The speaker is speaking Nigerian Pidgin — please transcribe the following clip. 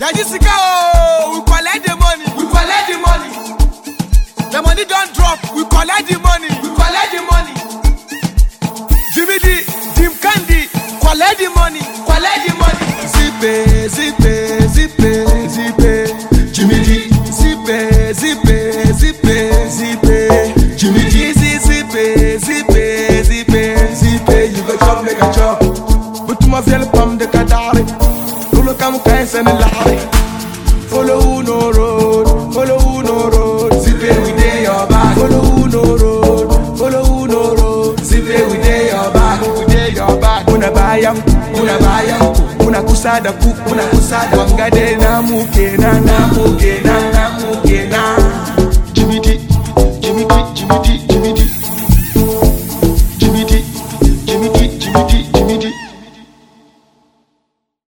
Kajisika, we collect the money. We collect the money. The money don't drop. We collect the money. We collect the money. Jimmy D, Jim Candy, collect the money. Collect the money. Zippe, zippe, zippe, zippe. Jimmy D, zippe, zippe, zippe, zippe. Jimmy D, zippe, zippe, zippe, zippe. You go chop, make a chop. Put my feel pump the kadari. Come guys and lie. Follow no road, follow no road. Zippe we dey your back. Follow no road, follow no road. Zippe we dey your back, we dey your back. Una bayam, una kusada ku, una kusada. Wangade na mukena, na mukena, na mukena. Jimmy D, Jimmy D, Jimmy D.